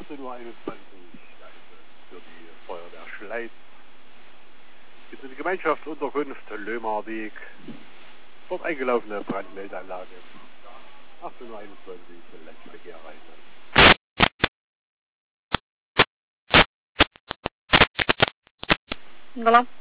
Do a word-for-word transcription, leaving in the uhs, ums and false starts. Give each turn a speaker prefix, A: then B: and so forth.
A: achtzehn Uhr einundzwanzig, für die Feuerwehr Schleiz. Gibt es die Gemeinschaftsunterkunft Lömerweg. Dort eingelaufene Brandmeldeanlage. achtzehn Uhr einundzwanzig, Landverkehr rein.
B: Voilà.